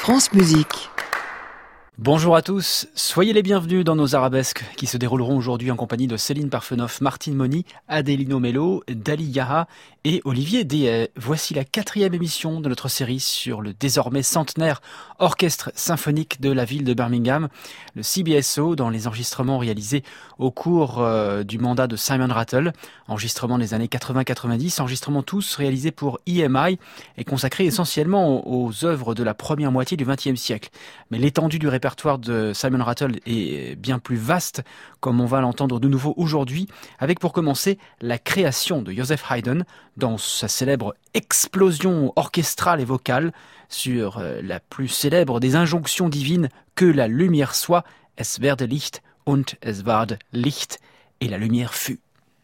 France Musique. Bonjour à tous, soyez les bienvenus dans nos arabesques qui se dérouleront aujourd'hui en compagnie de Céline Parfenoff, Martine Moni, Adelino Mello, Dali Yaha et Olivier Dehaye. Voici la 4e émission de notre série sur le désormais centenaire orchestre symphonique de la ville de Birmingham, le CBSO, dans les enregistrements réalisés au cours du mandat de Simon Rattle, enregistrements des années 80-90, enregistrements tous réalisés pour EMI et consacrés essentiellement aux œuvres de la première moitié du XXe siècle. Mais l'étendue du répertoire de Simon Rattle est bien plus vaste, comme on va l'entendre de nouveau aujourd'hui, avec pour commencer la création de Joseph Haydn dans sa célèbre explosion orchestrale et vocale sur la plus célèbre des injonctions divines, que la lumière soit, es werde Licht und es ward Licht, et la lumière fut.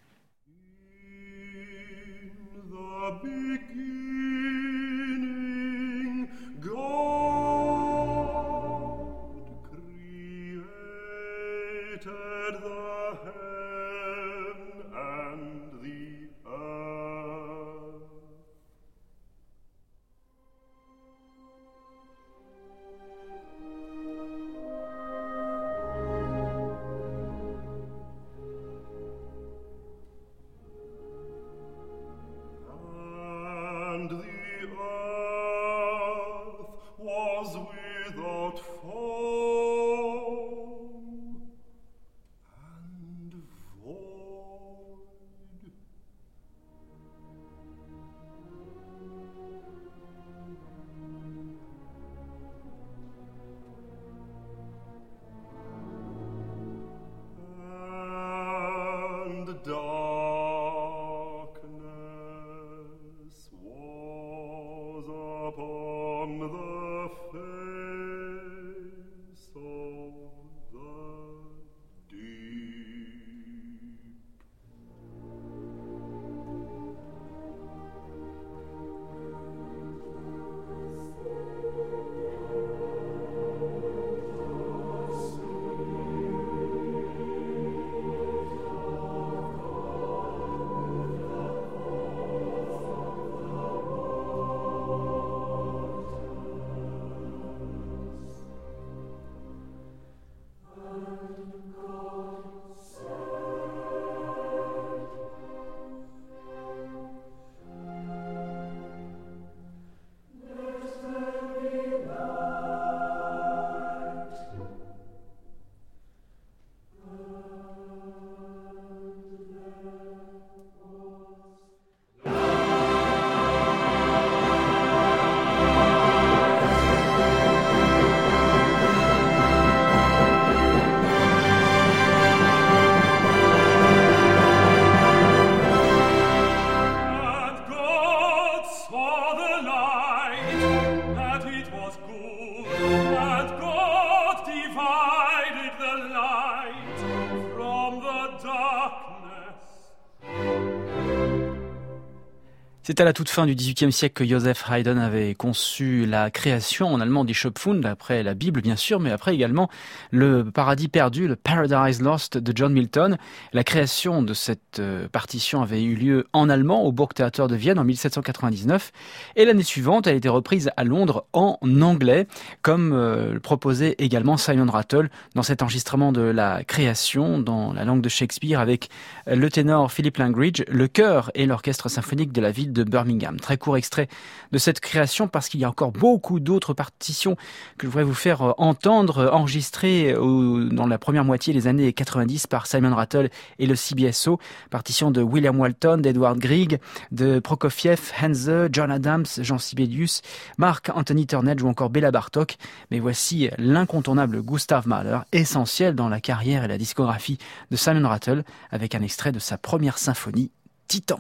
C'est à la toute fin du XVIIIe siècle que Joseph Haydn avait conçu la création, en allemand, die Schöpfung, après la Bible bien sûr, mais après également le paradis perdu, le Paradise Lost de John Milton. La création de cette partition avait eu lieu en allemand au Burgtheater de Vienne en 1799, et l'année suivante, elle a été reprise à Londres en anglais, comme le proposait également Simon Rattle dans cet enregistrement de la création dans la langue de Shakespeare, avec le ténor Philip Langridge, le chœur et l'orchestre symphonique de la ville de Birmingham. Très court extrait de cette création parce qu'il y a encore beaucoup d'autres partitions que je voudrais vous faire entendre, enregistrées dans la première moitié des années 90 par Simon Rattle et le CBSO. Partitions de William Walton, d'Edward Grieg, de Prokofiev, Henze, John Adams, Jean Sibelius, Mark Anthony Turnage ou encore Béla Bartók. Mais voici l'incontournable Gustav Mahler, essentiel dans la carrière et la discographie de Simon Rattle, avec un extrait de sa première symphonie, Titan.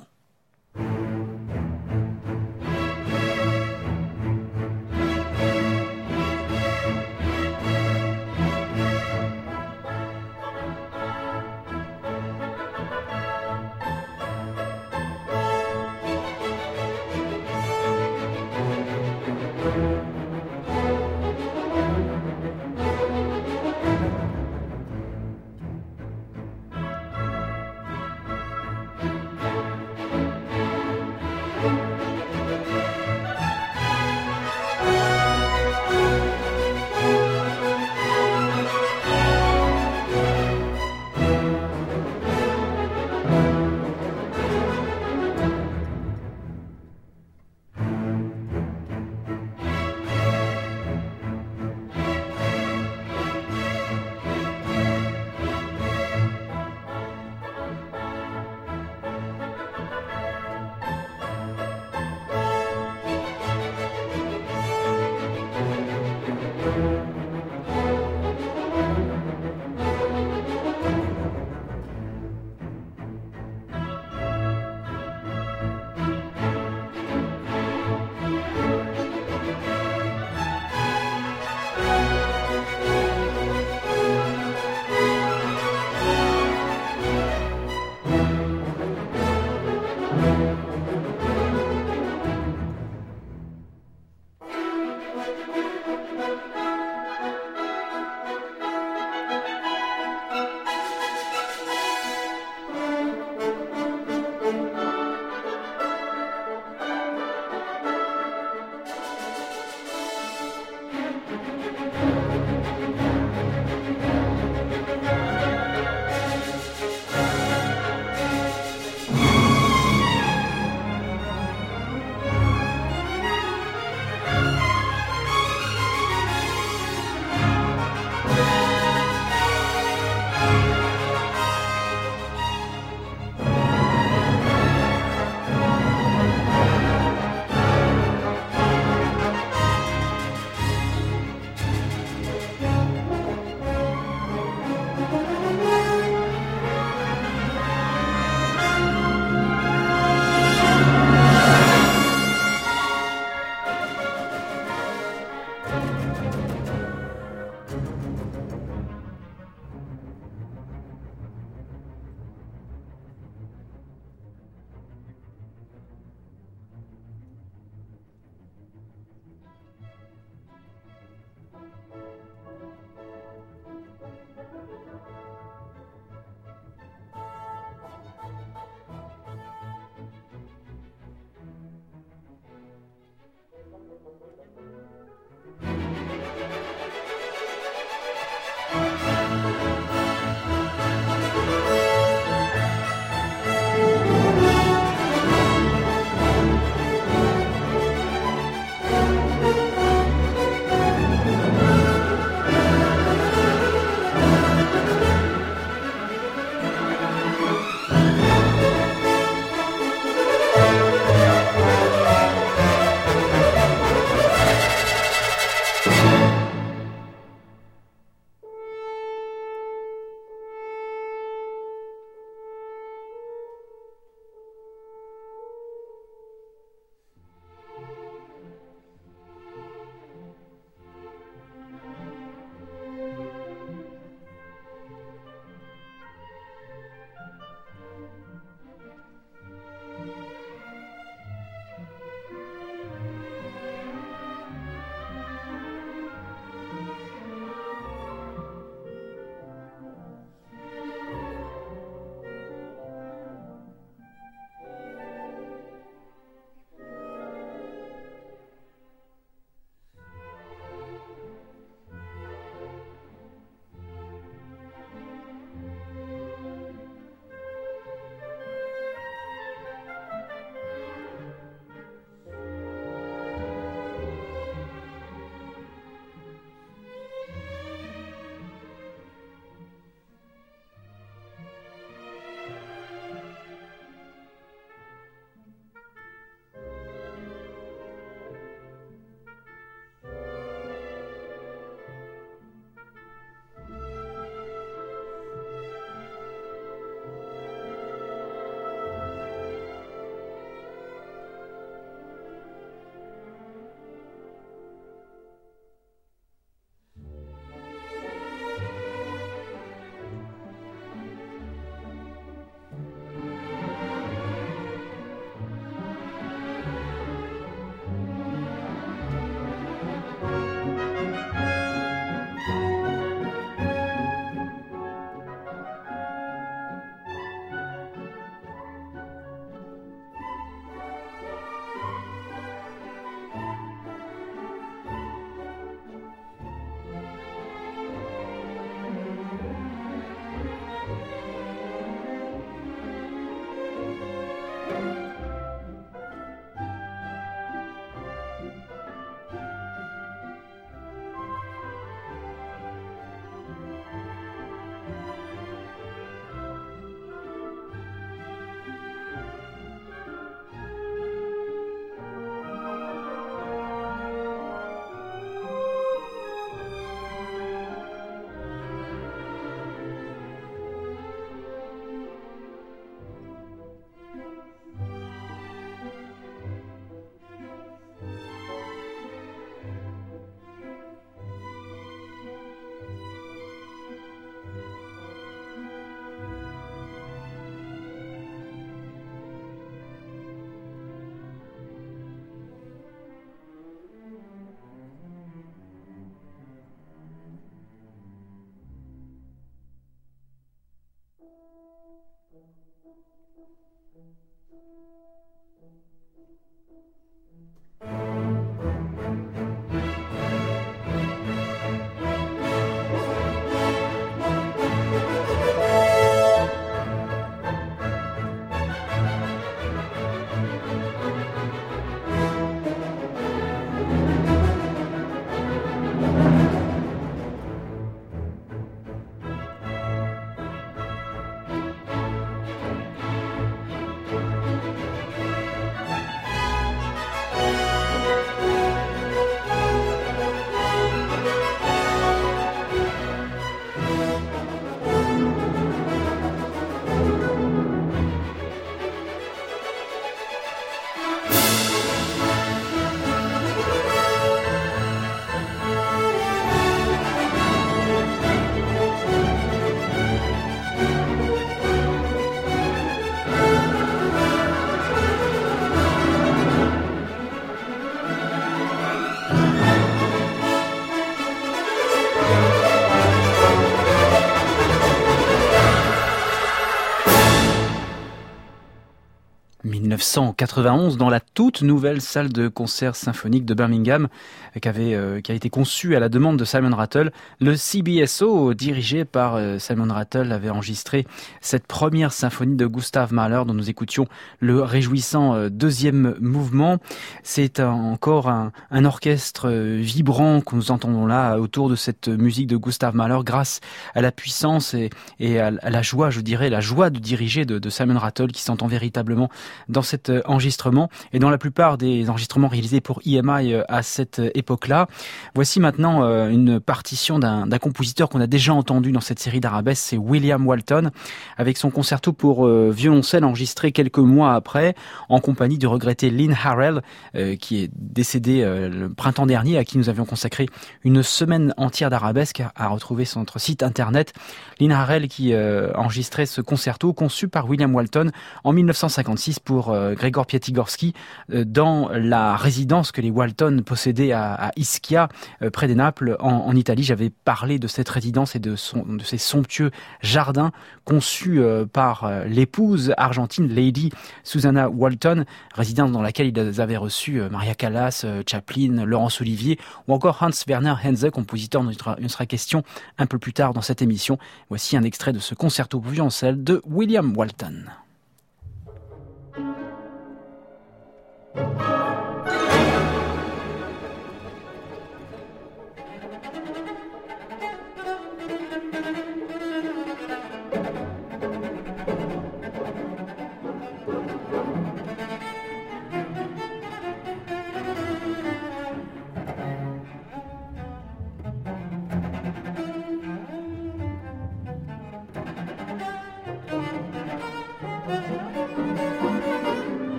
1991 dans la toute nouvelle salle de concert symphonique de Birmingham qui a été conçue à la demande de Simon Rattle. Le CBSO, dirigé par Simon Rattle, avait enregistré cette première symphonie de Gustav Mahler dont nous écoutions le réjouissant deuxième mouvement. C'est encore un orchestre vibrant que nous entendons là autour de cette musique de Gustav Mahler grâce à la puissance et à la joie, je dirais, la joie de diriger de Simon Rattle qui s'entend véritablement dans cet enregistrement et dans la plupart des enregistrements réalisés pour EMI à cette époque-là. Voici maintenant une partition d'un compositeur qu'on a déjà entendu dans cette série d'arabesques, c'est William Walton, avec son concerto pour violoncelle enregistré quelques mois après, en compagnie du regretté Lynn Harrell, qui est décédé le printemps dernier, à qui nous avions consacré une semaine entière d'arabesques à retrouver sur notre site internet. Lynn Harrell qui enregistrait ce concerto conçu par William Walton en 1956 pour Gregor Piatigorsky dans la résidence que les Walton possédaient à Ischia, près des Naples, en Italie. J'avais parlé de cette résidence et de ces somptueux jardins conçus par l'épouse argentine Lady Susanna Walton, résidence dans laquelle ils avaient reçu Maria Callas, Chaplin, Laurence Olivier ou encore Hans Werner Henze, compositeur dont il sera question un peu plus tard dans cette émission. Voici un extrait de ce concerto pour violoncelle de William Walton.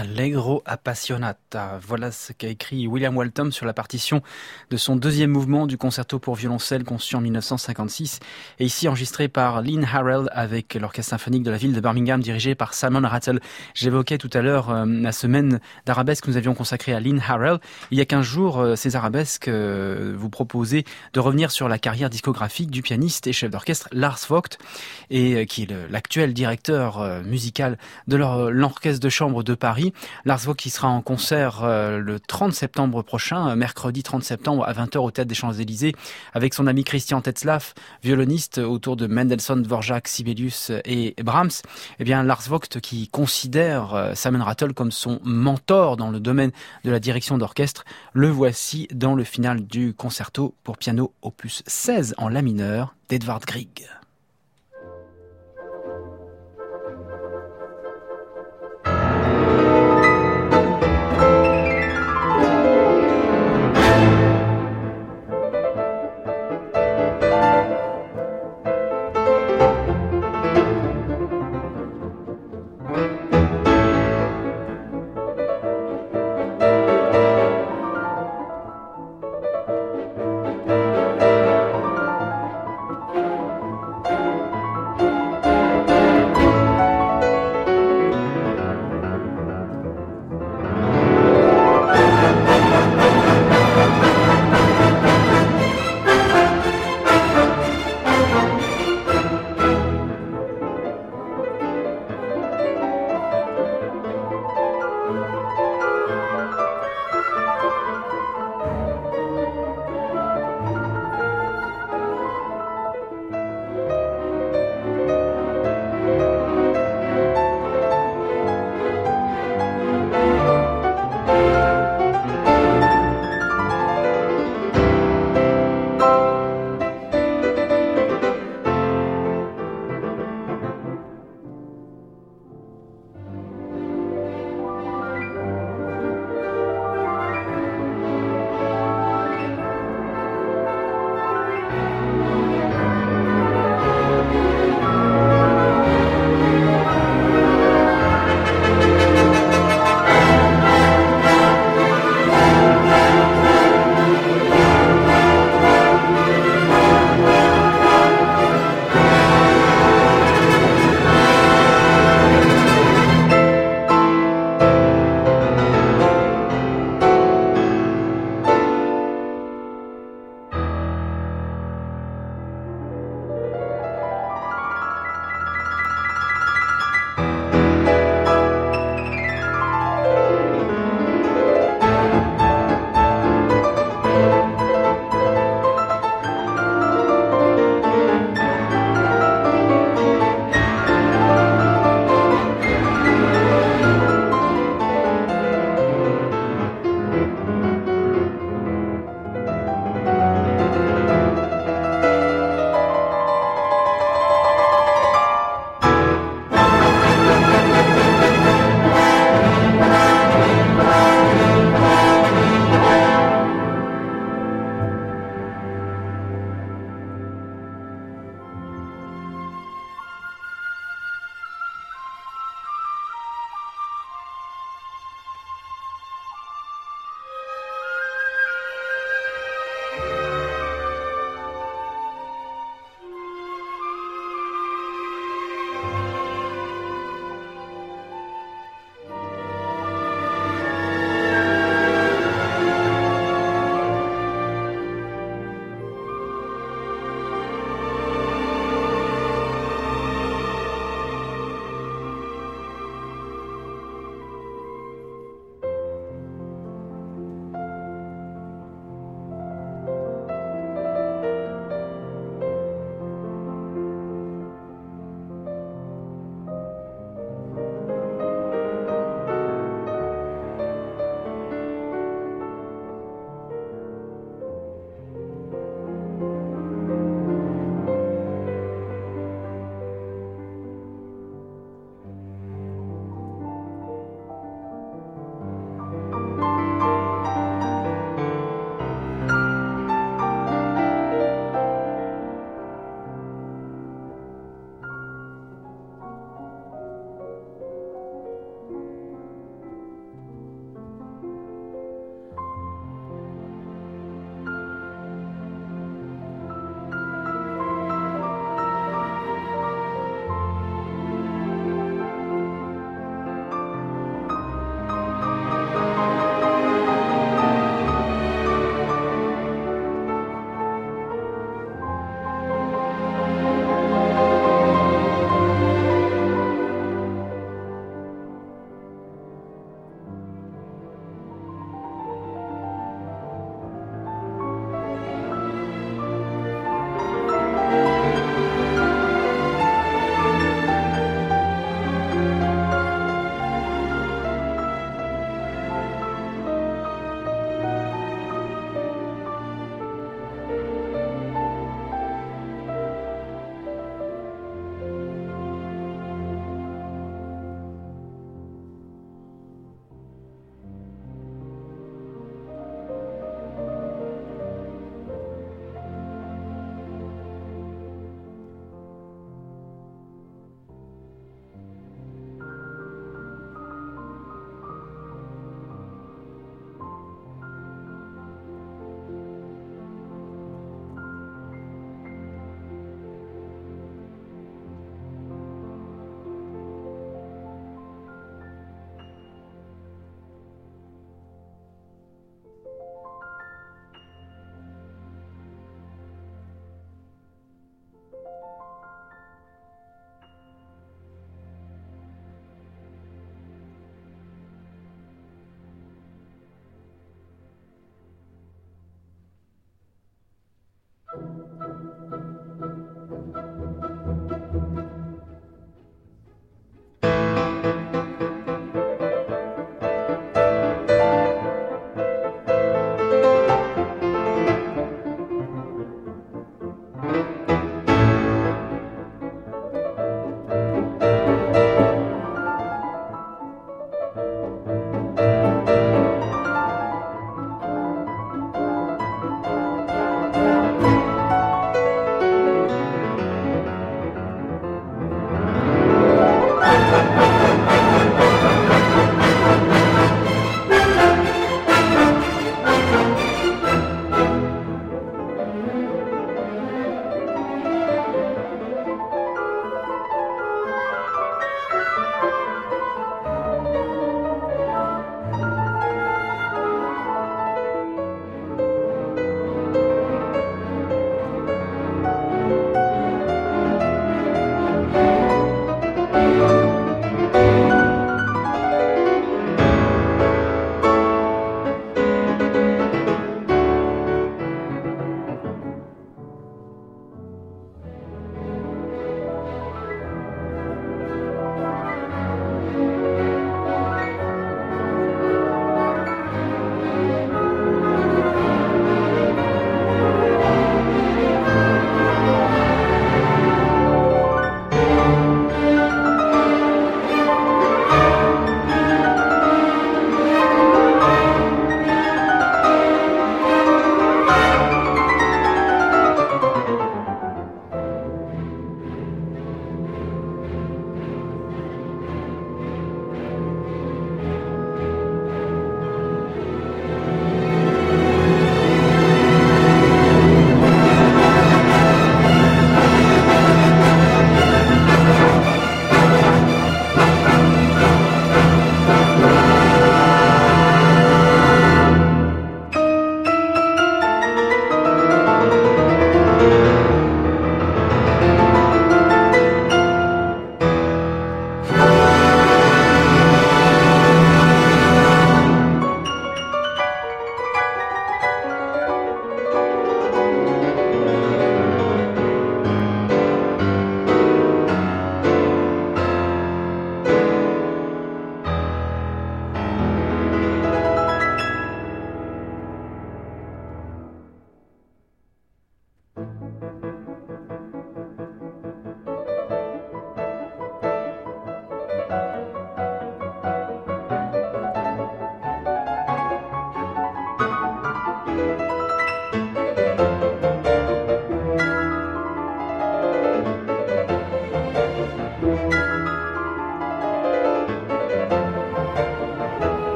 Allegro appassionata. Voilà ce qu'a écrit William Waltham sur la partition de son deuxième mouvement du concerto pour violoncelle conçu en 1956 et ici enregistré par Lynn Harrell avec l'orchestre symphonique de la ville de Birmingham dirigé par Simon Rattle. J'évoquais tout à l'heure la semaine d'arabesque que nous avions consacrée à Lynn Harrell. Il y a 15 jours, ces arabesques vous proposaient de revenir sur la carrière discographique du pianiste et chef d'orchestre Lars Vogt et qui est l'actuel directeur musical de l'orchestre de chambre de Paris. Lars Vogt qui sera en concert le 30 septembre prochain, mercredi 30 septembre à 20h au Théâtre des Champs-Élysées avec son ami Christian Tetzlaff, violoniste autour de Mendelssohn, Dvorak, Sibelius et Brahms. Eh bien, Lars Vogt qui considère Simon Rattle comme son mentor dans le domaine de la direction d'orchestre, le voici dans le final du concerto pour piano opus 16 en la mineur d'Edvard Grieg.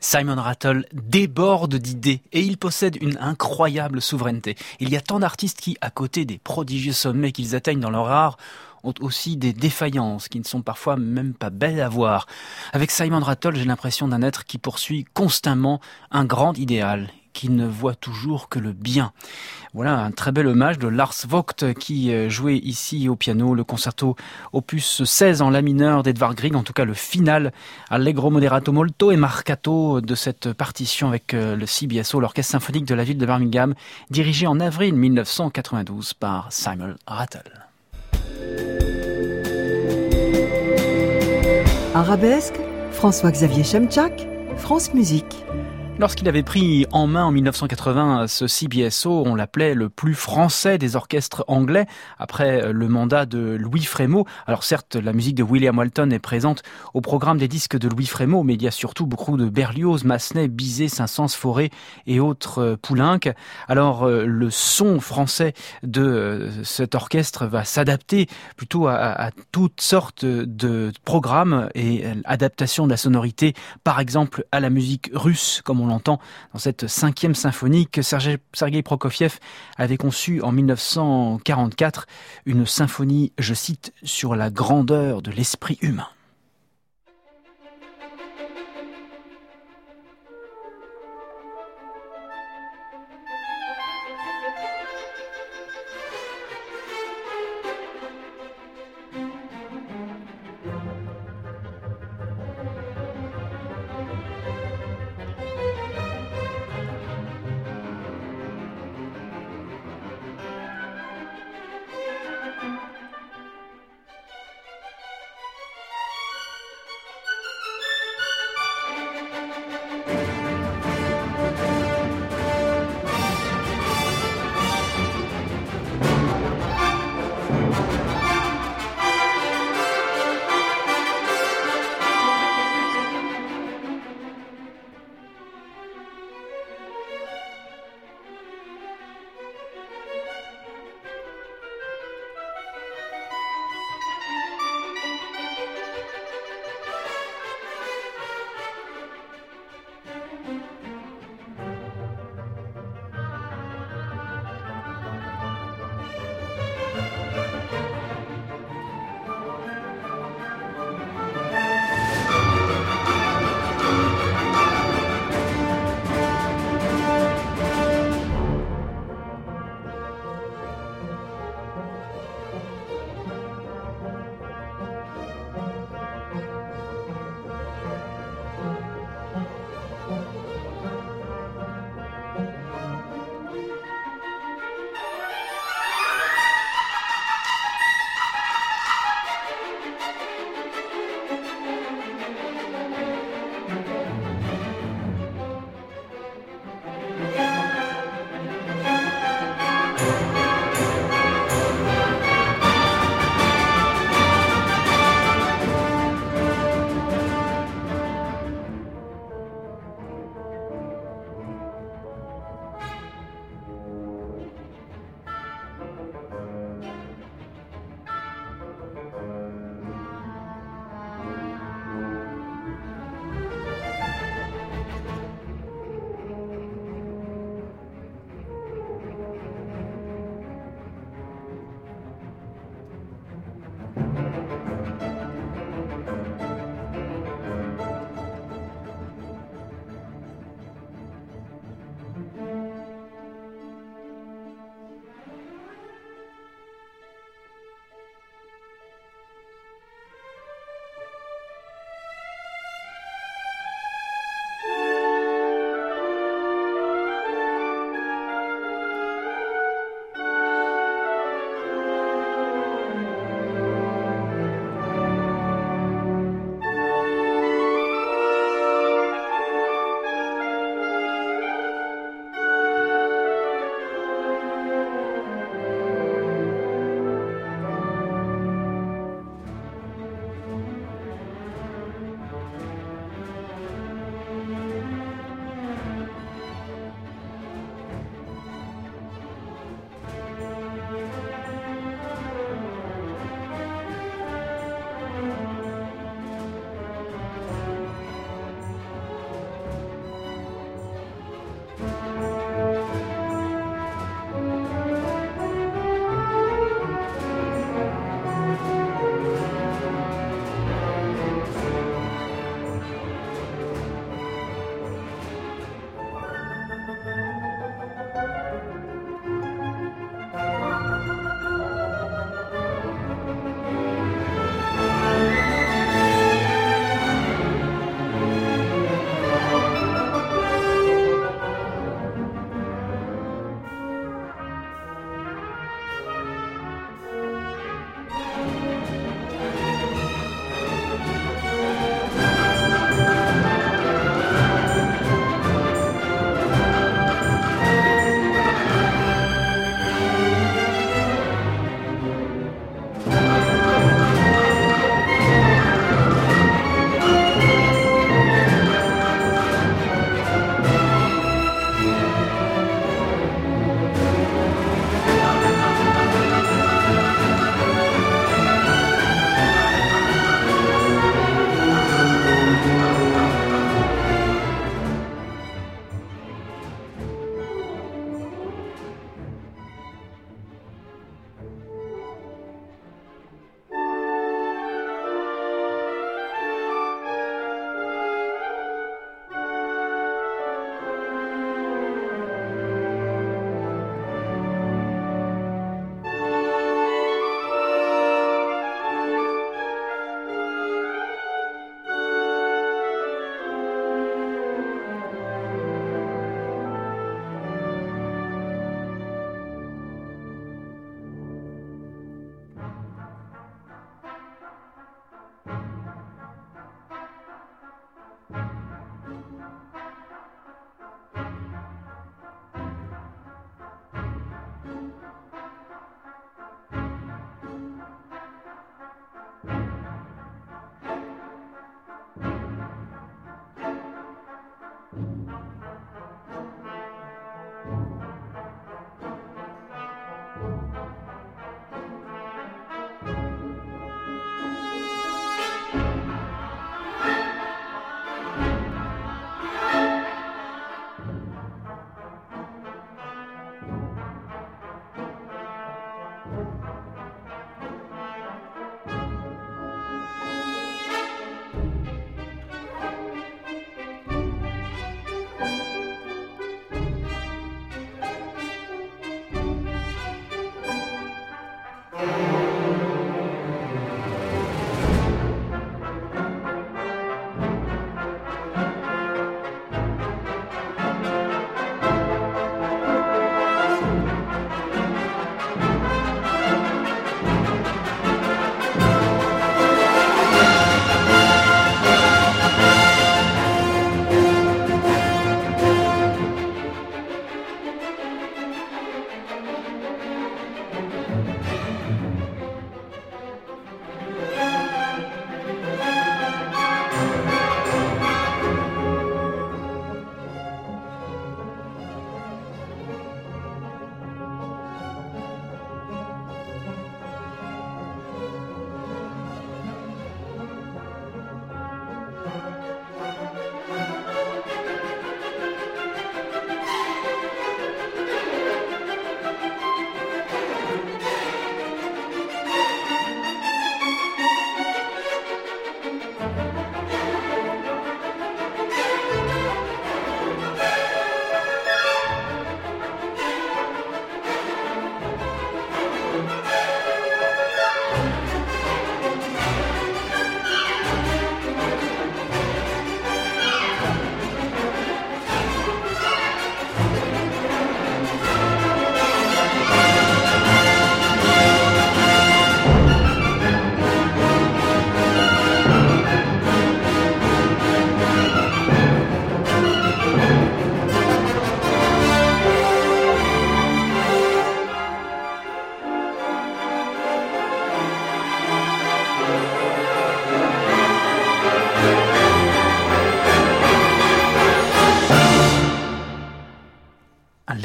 Simon Rattle déborde d'idées et il possède une incroyable souveraineté. Il y a tant d'artistes qui, à côté des prodigieux sommets qu'ils atteignent dans leur art, ont aussi des défaillances qui ne sont parfois même pas belles à voir. Avec Simon Rattle, j'ai l'impression d'un être qui poursuit constamment un grand idéal, qui ne voit toujours que le bien. Voilà un très bel hommage de Lars Vogt qui jouait ici au piano le concerto opus 16 en la mineur d'Edvard Grieg, en tout cas le final Allegro moderato molto et marcato de cette partition avec le CBSO, l'Orchestre symphonique de la ville de Birmingham, dirigé en avril 1992 par Simon Rattle. Arabesque, François-Xavier Chemchak, France Musique. Lorsqu'il avait pris en main en 1980 ce CBSO, on l'appelait le plus français des orchestres anglais, après le mandat de Louis Frémaux. Alors certes, la musique de William Walton est présente au programme des disques de Louis Frémaux, mais il y a surtout beaucoup de Berlioz, Massenet, Bizet, Saint-Saëns, Fauré et autres Poulenc. Alors le son français de cet orchestre va s'adapter plutôt à toutes sortes de programmes et adaptation de la sonorité, par exemple à la musique russe, comme on l'entend dans cette 5e symphonie que Sergueï Prokofiev avait conçue en 1944, une symphonie, je cite, sur la grandeur de l'esprit humain.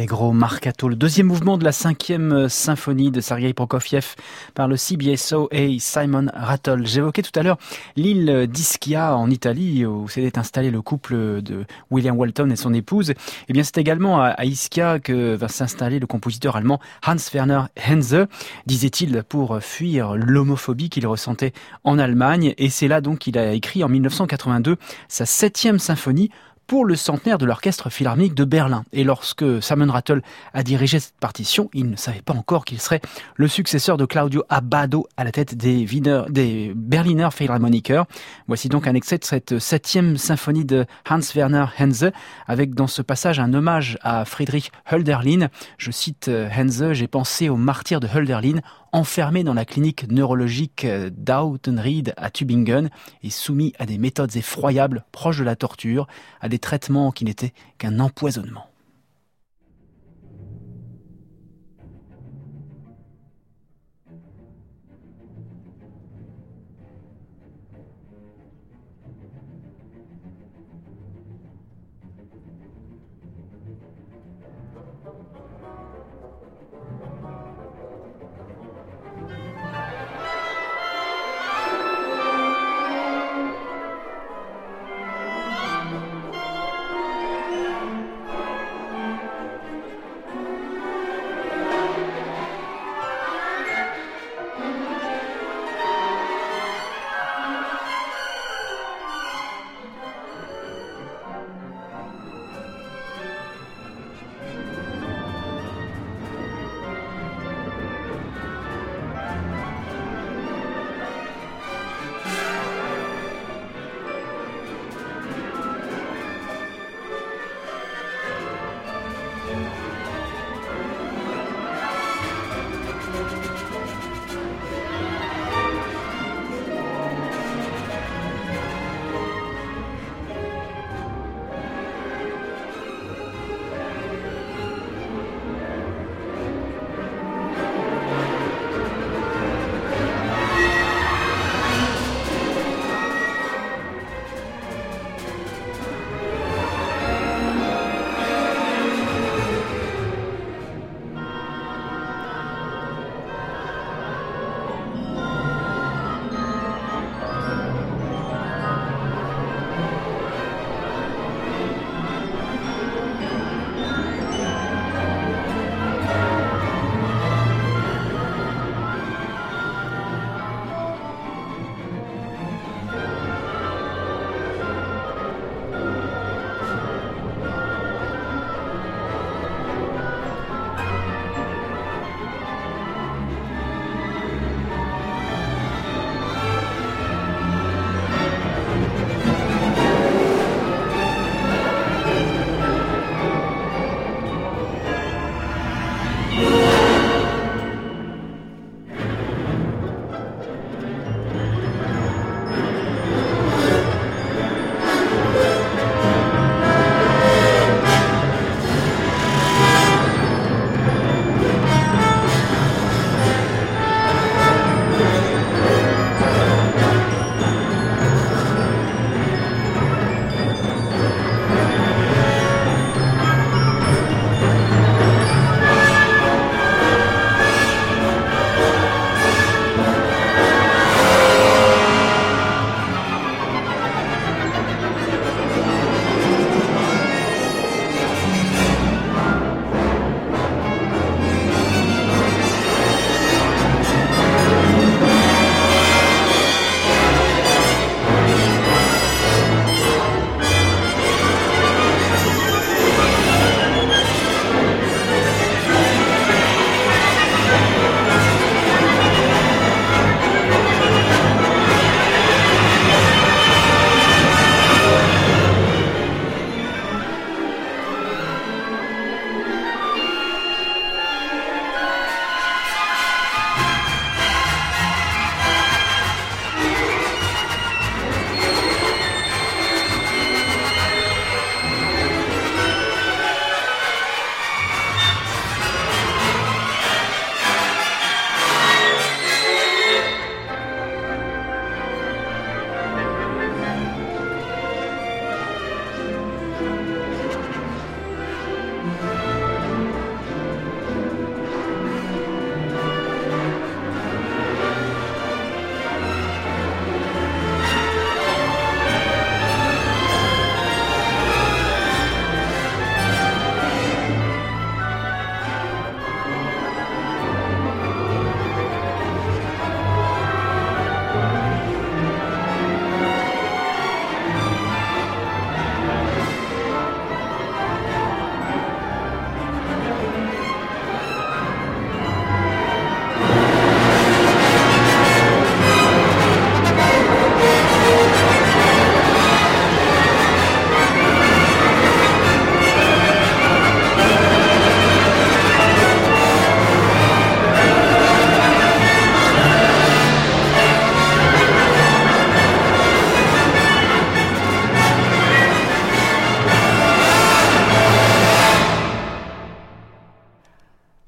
Allegro marcato, le deuxième mouvement de la 5e symphonie de Sergueï Prokofiev par le CBSO et Simon Rattle. J'évoquais tout à l'heure l'île d'Ischia en Italie où s'était installé le couple de William Walton et son épouse. Eh bien, c'est également à Ischia que va s'installer le compositeur allemand Hans Werner Henze, disait-il, pour fuir l'homophobie qu'il ressentait en Allemagne. Et c'est là donc qu'il a écrit en 1982 sa 7e symphonie pour le centenaire de l'Orchestre Philharmonique de Berlin. Et lorsque Simon Rattle a dirigé cette partition, il ne savait pas encore qu'il serait le successeur de Claudio Abbado à la tête des Berliner Philharmoniker. Voici donc un extrait de cette 7e symphonie de Hans Werner Henze, avec dans ce passage un hommage à Friedrich Hölderlin. Je cite Henze: « J'ai pensé aux martyrs de Hölderlin, enfermé dans la clinique neurologique d'Autenried à Tübingen et soumis à des méthodes effroyables proches de la torture, à des traitements qui n'étaient qu'un empoisonnement. »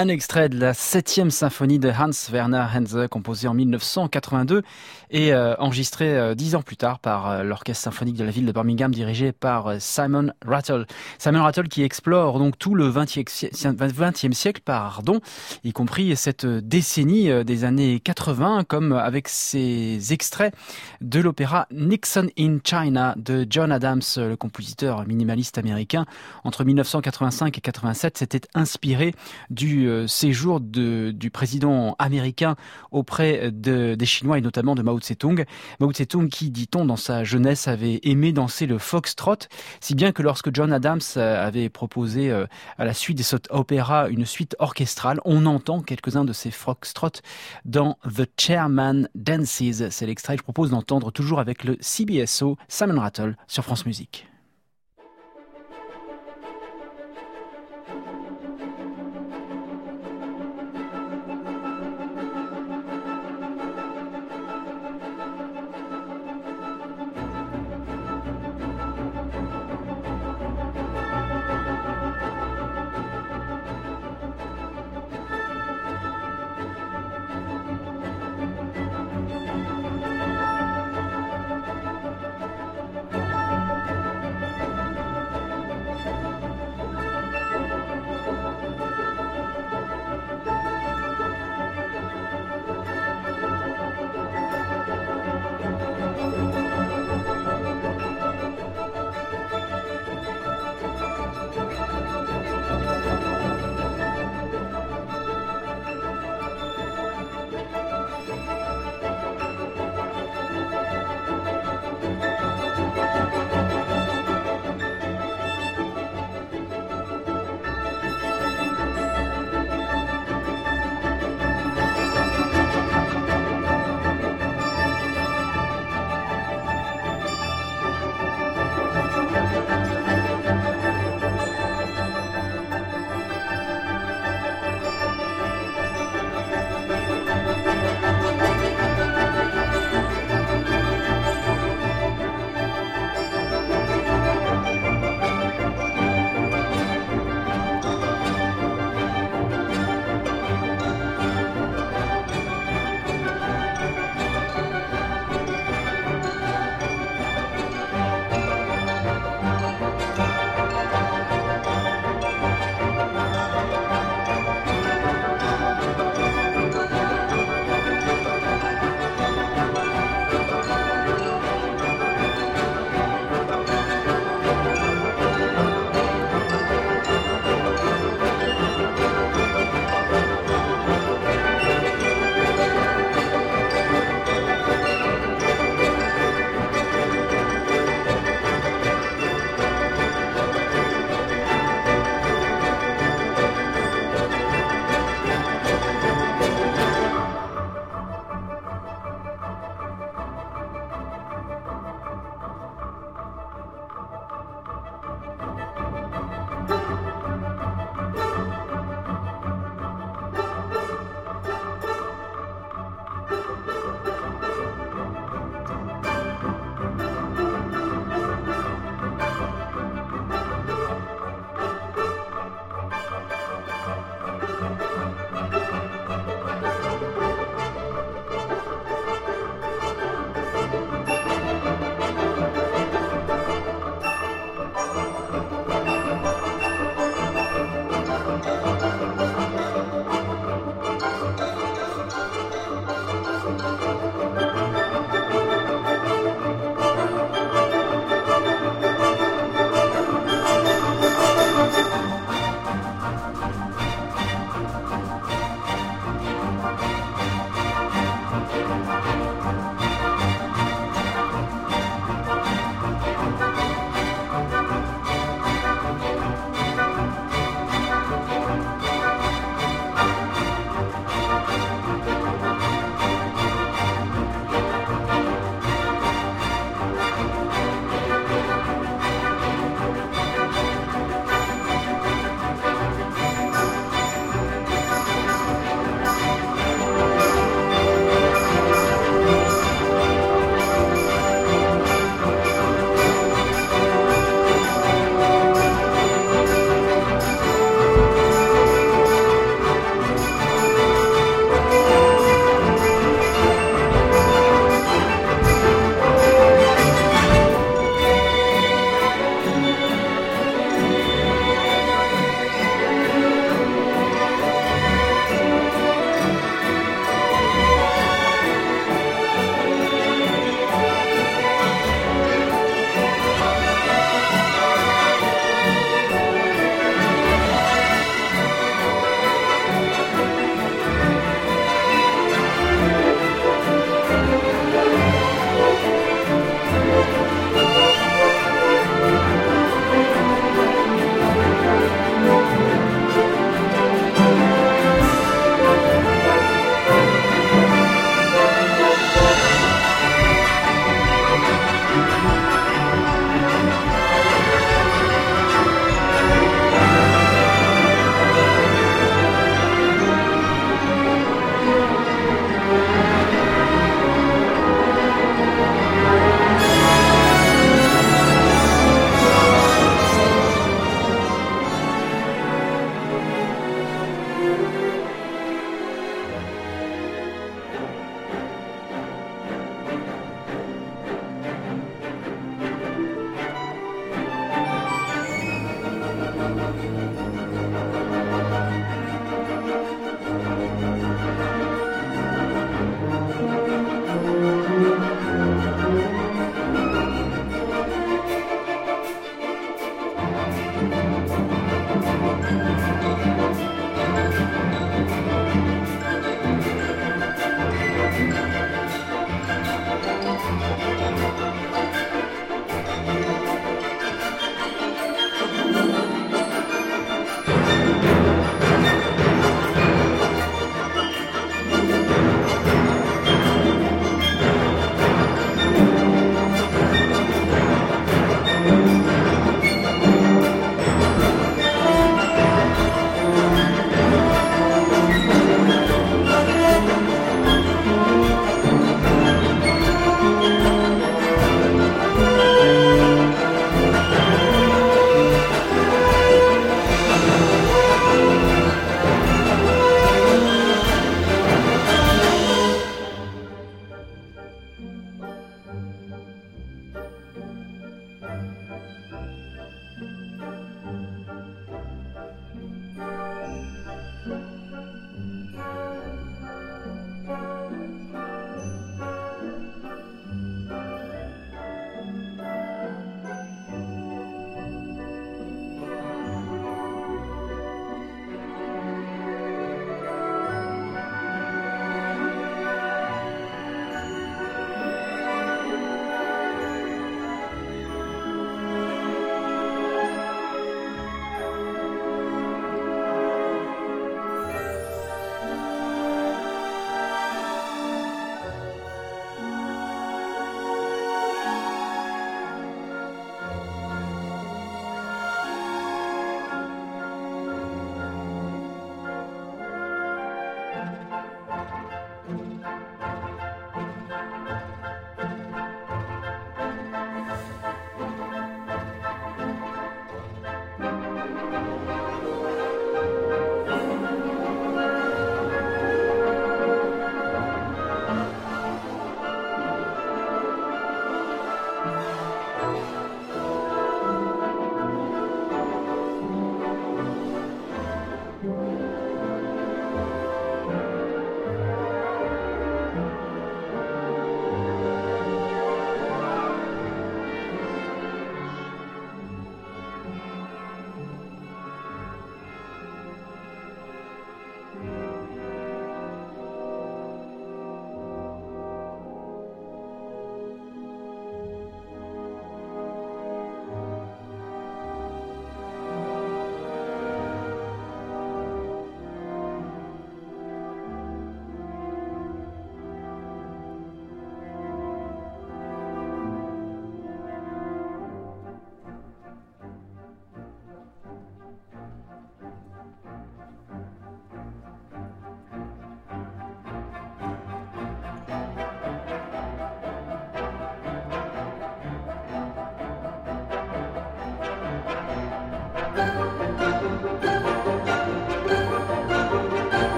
Un extrait de la 7e symphonie de Hans Werner Henze, composée en 1982 et enregistrée 10 ans plus tard par l'Orchestre symphonique de la ville de Birmingham, dirigé par Simon Rattle. Simon Rattle qui explore donc tout le 20e siècle, y compris cette décennie des années 80, comme avec ces extraits de l'opéra Nixon in China de John Adams, le compositeur minimaliste américain. Entre 1985 et 87, s'était inspiré du séjour du président américain auprès des Chinois et notamment de Mao Tse-tung. Mao Tse-tung qui, dit-on, dans sa jeunesse avait aimé danser le foxtrot, si bien que lorsque John Adams avait proposé à la suite de cet opéra une suite orchestrale, on entend quelques-uns de ces foxtrots dans The Chairman Dances. C'est l'extrait que je propose d'entendre toujours avec le CBSO Simon Rattle sur France Musique.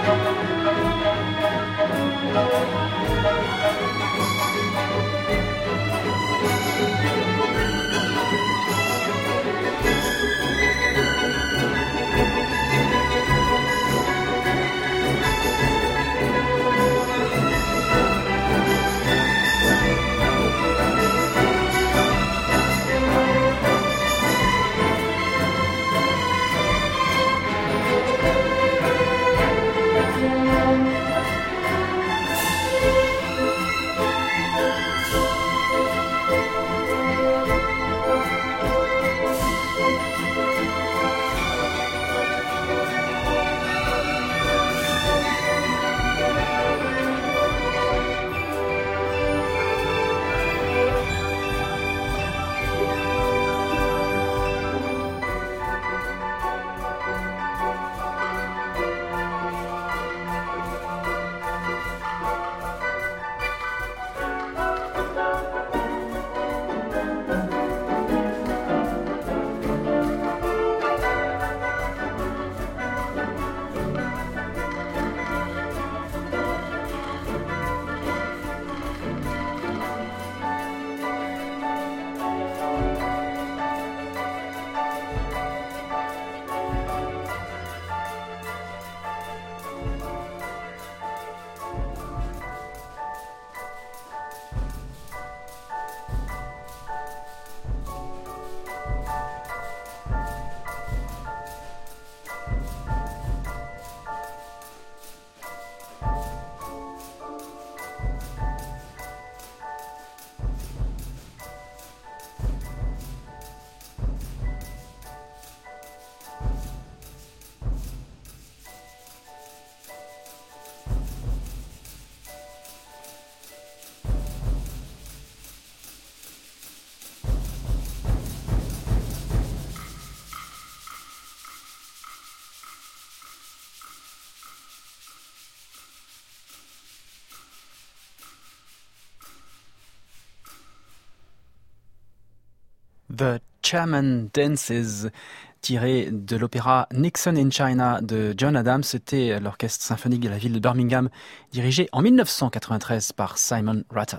The Chairman Dances, tiré de l'opéra Nixon in China de John Adams. C'était l'orchestre symphonique de la ville de Birmingham, dirigé en 1993 par Simon Rattle.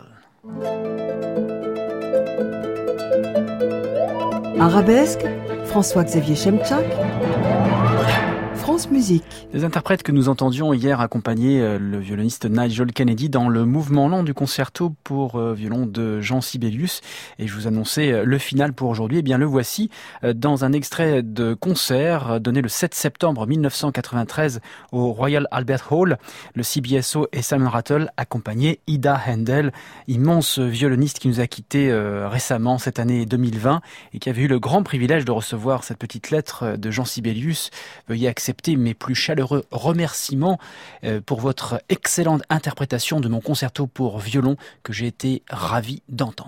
Arabesque, François-Xavier Chemchak, France Musique. Les interprètes que nous entendions hier accompagnaient le violoniste Nigel Kennedy dans le mouvement lent du concerto pour violon de Jean Sibelius. Et je vous annonçais le final pour aujourd'hui. Eh bien, le voici dans un extrait de concert donné le 7 septembre 1993 au Royal Albert Hall. Le CBSO et Simon Rattle accompagnaient Ida Haendel, immense violoniste qui nous a quittés récemment cette année 2020 et qui avait eu le grand privilège de recevoir cette petite lettre de Jean Sibelius. Veuillez accepter mes plus chaleureux remerciements pour votre excellente interprétation de mon concerto pour violon que j'ai été ravi d'entendre.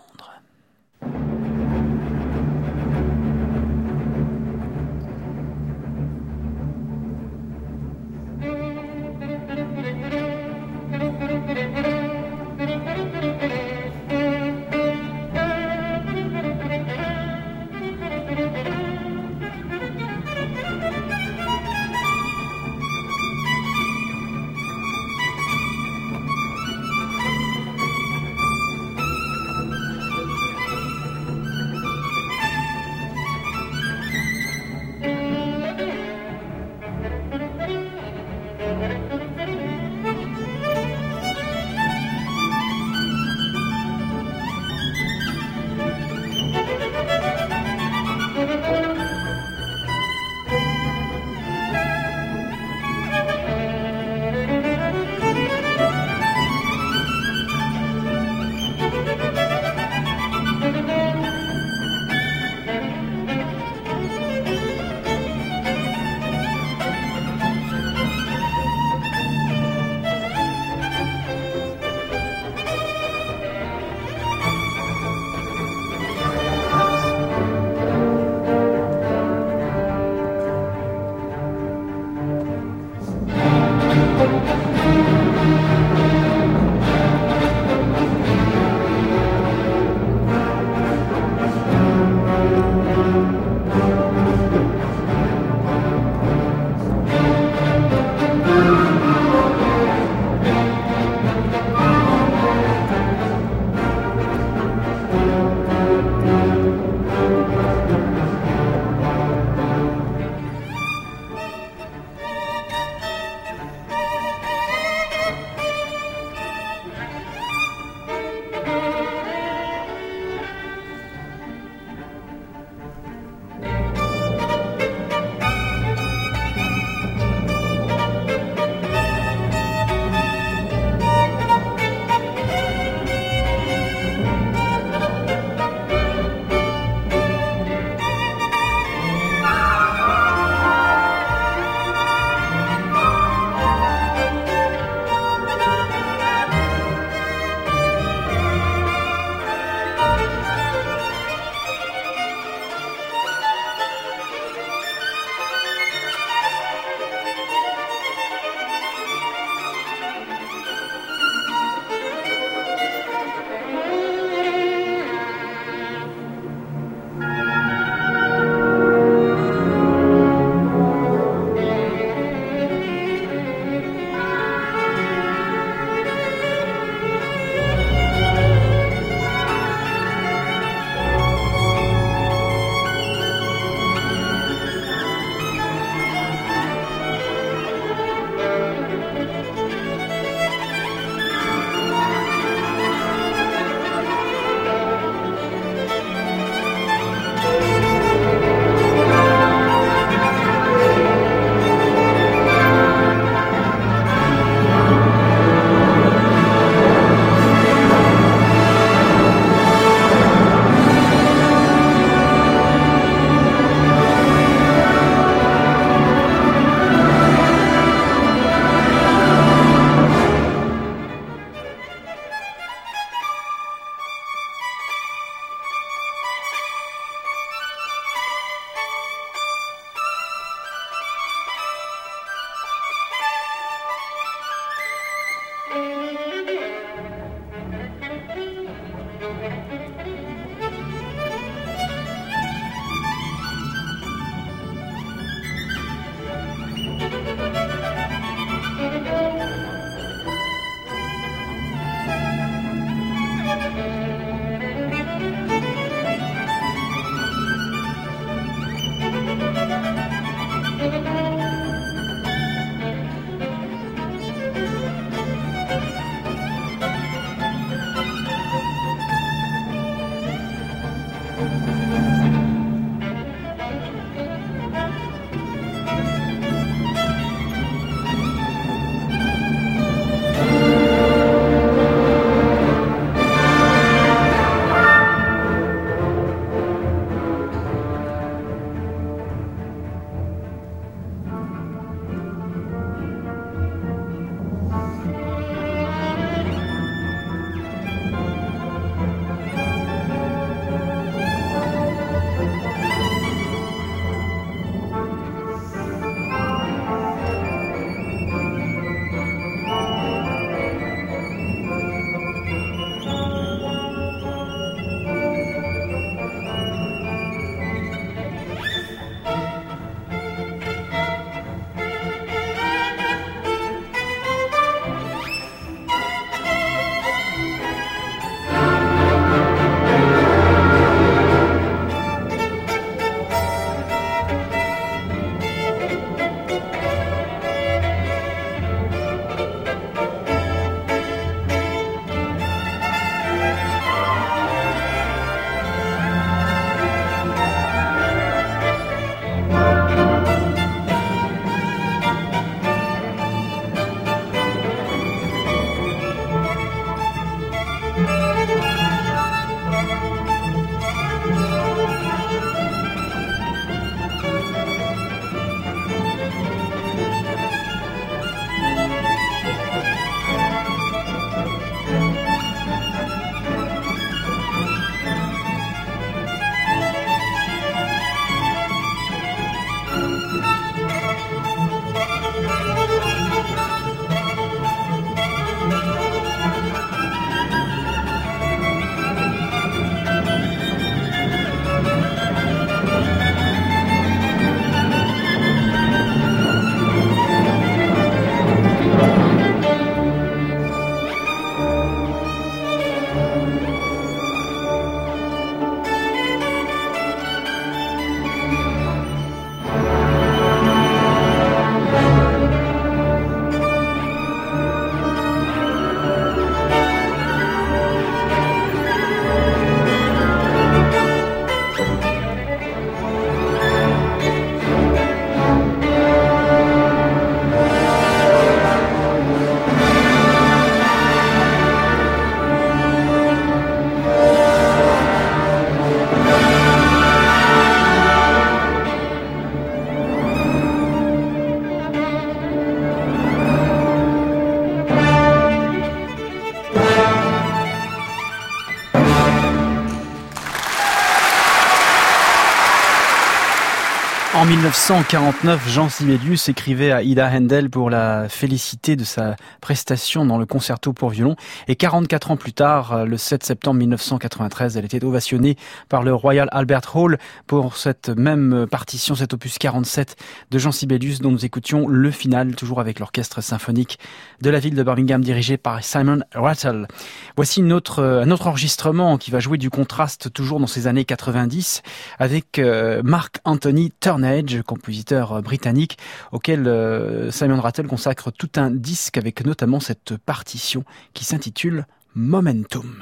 1949, Jean Sibelius écrivait à Ida Haendel pour la féliciter de sa prestation dans le concerto pour violon. Et 44 ans plus tard, le 7 septembre 1993, elle était ovationnée par le Royal Albert Hall pour cette même partition, cet opus 47 de Jean Sibelius, dont nous écoutions le final, toujours avec l'orchestre symphonique de la ville de Birmingham, dirigé par Simon Rattle. Voici un autre enregistrement qui va jouer du contraste, toujours dans ces années 90, avec Mark Anthony Turnage, compositeur britannique, auquel Simon Rattle consacre tout un disque avec notamment cette partition qui s'intitule Momentum.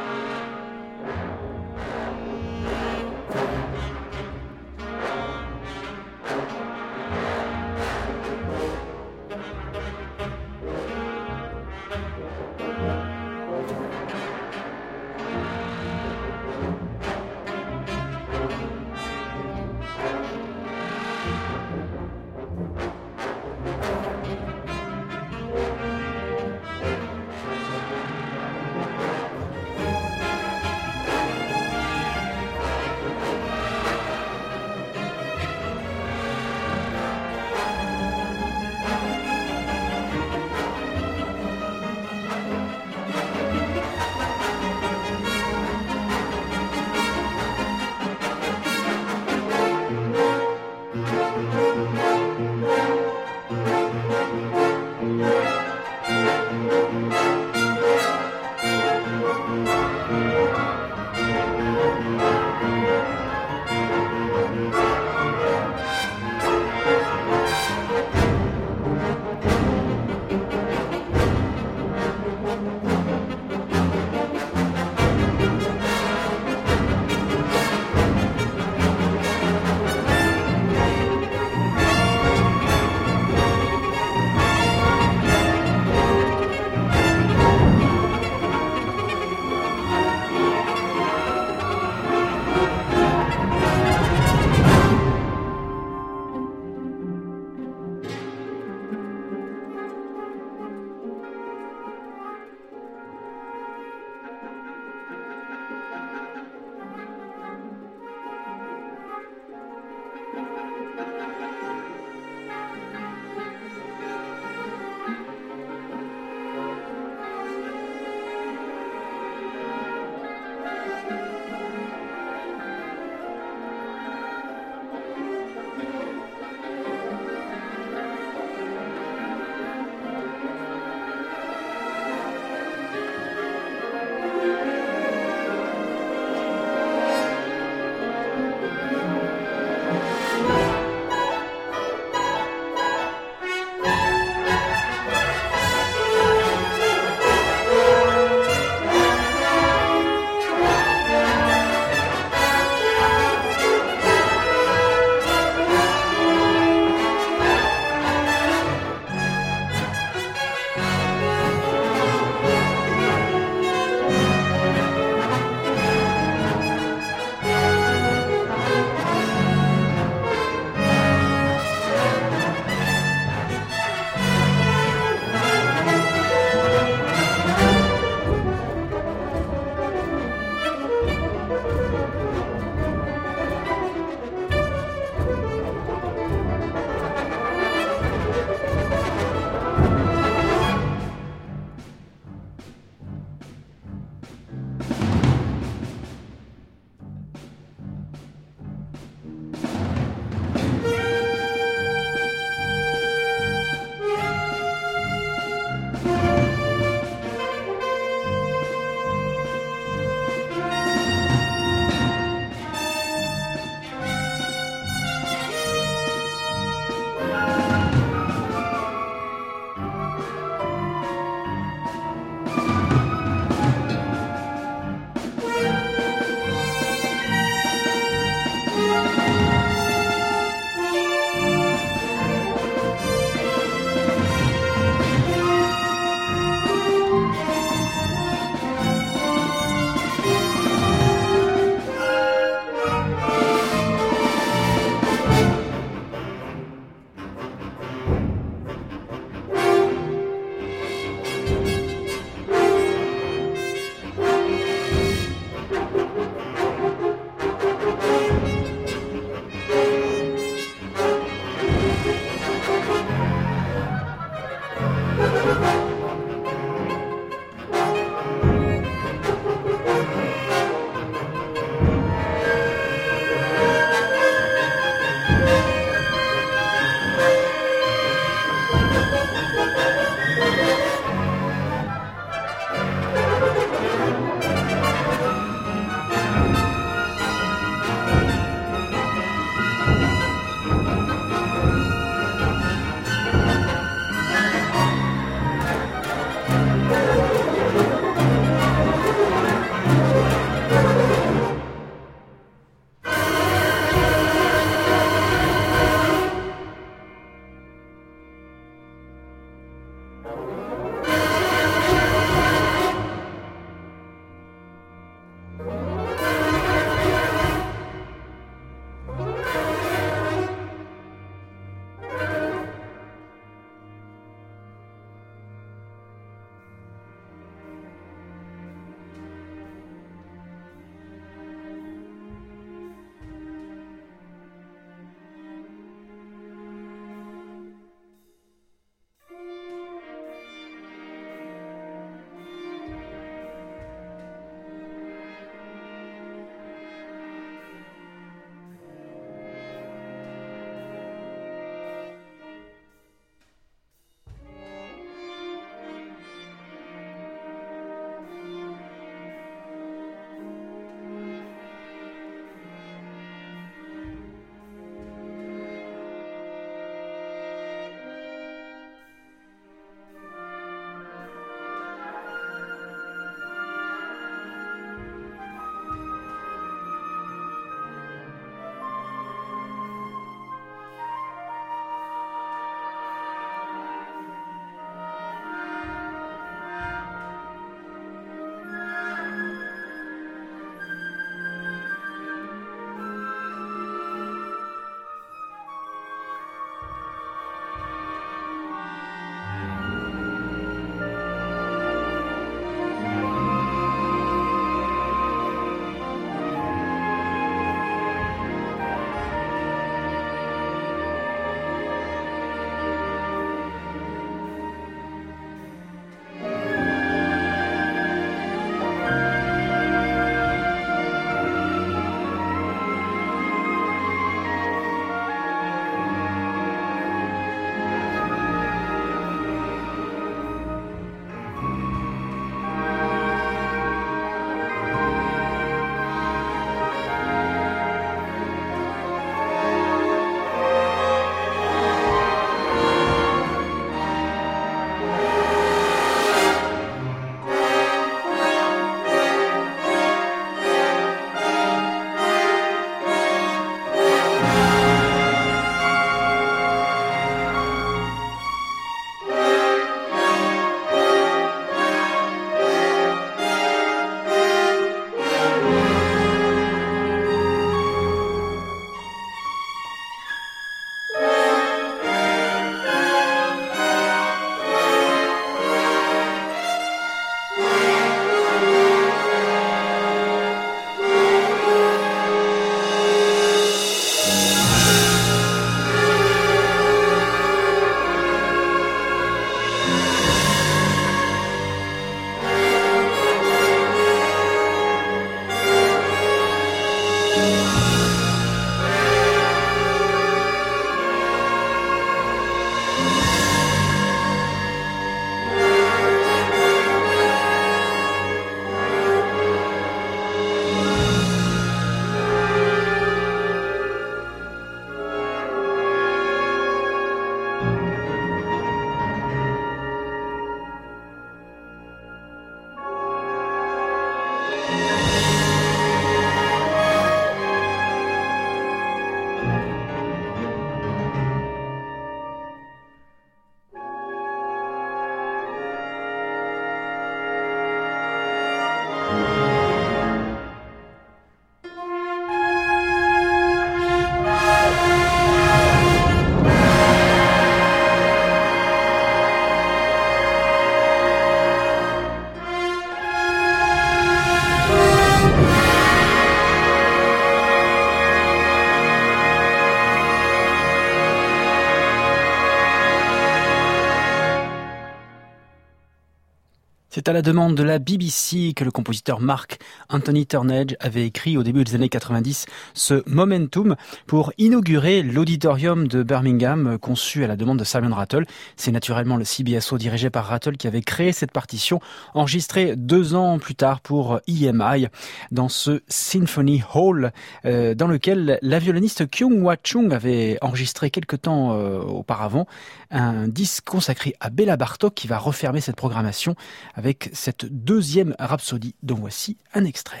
C'est à la demande de la BBC que le compositeur Mark Anthony Turnage avait écrit au début des années 90 ce Momentum pour inaugurer l'auditorium de Birmingham conçu à la demande de Simon Rattle. C'est naturellement le CBSO dirigé par Rattle qui avait créé cette partition enregistrée 2 ans plus tard pour EMI dans ce Symphony Hall dans lequel la violoniste Kyung Hwa Chung avait enregistré quelque temps auparavant un disque consacré à Béla Bartók qui va refermer cette programmation avec cette 2e rhapsodie dont voici un extrait.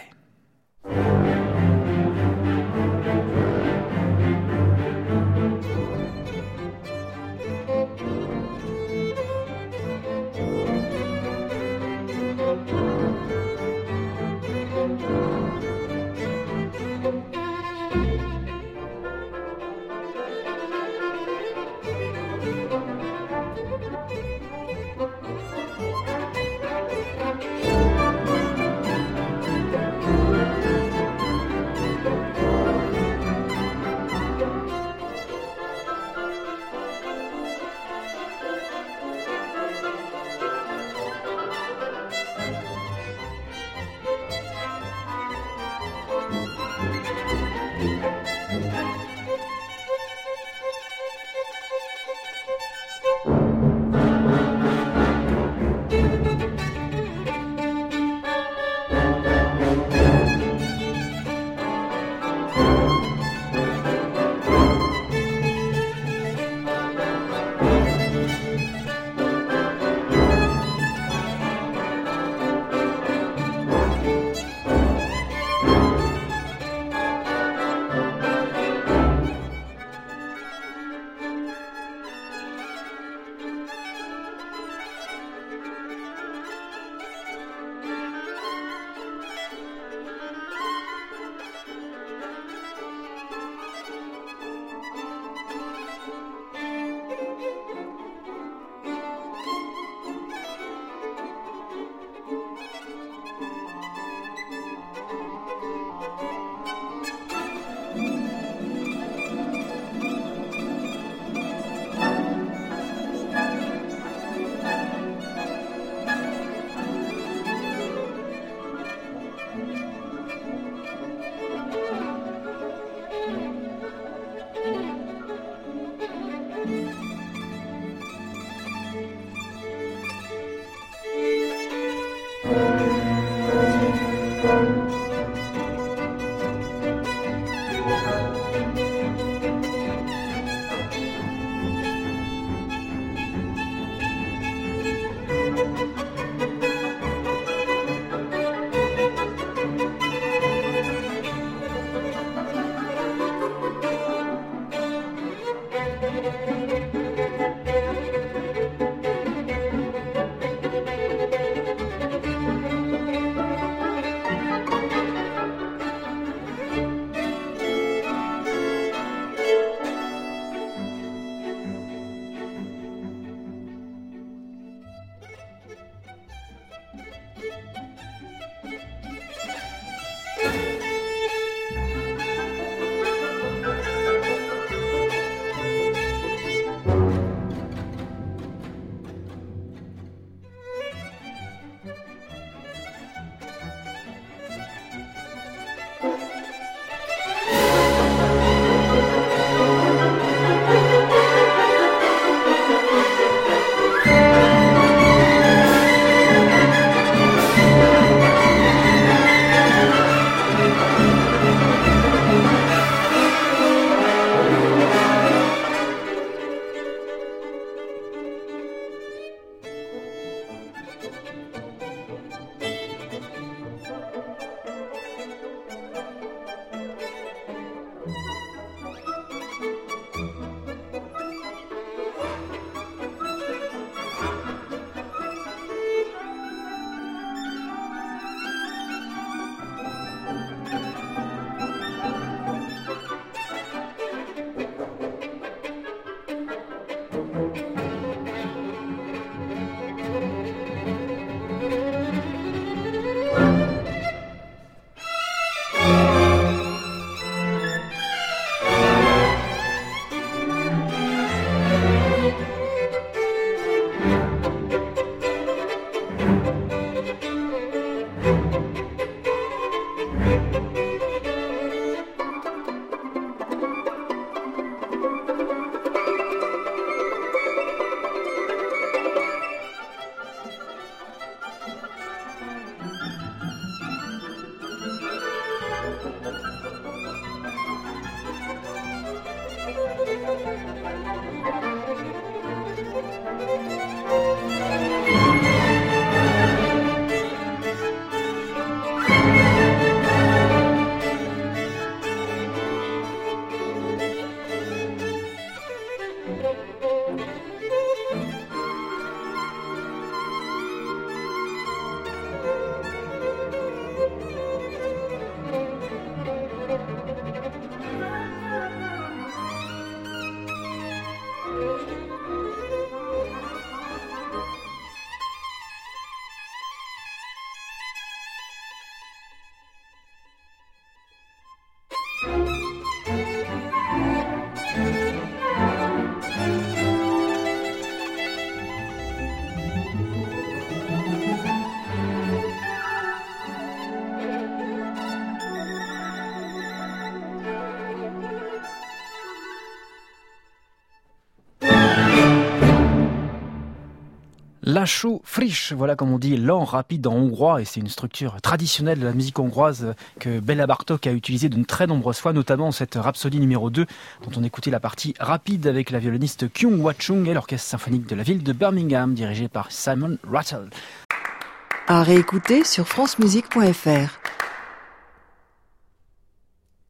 Lassú friss, voilà comme on dit lent, rapide en hongrois, et c'est une structure traditionnelle de la musique hongroise que Béla Bartók a utilisée de très nombreuses fois, notamment cette Rhapsodie numéro 2, dont on écoutait la partie rapide avec la violoniste Kyung Hwa-chung et l'orchestre symphonique de la ville de Birmingham, dirigé par Simon Rattle. À réécouter sur francemusique.fr.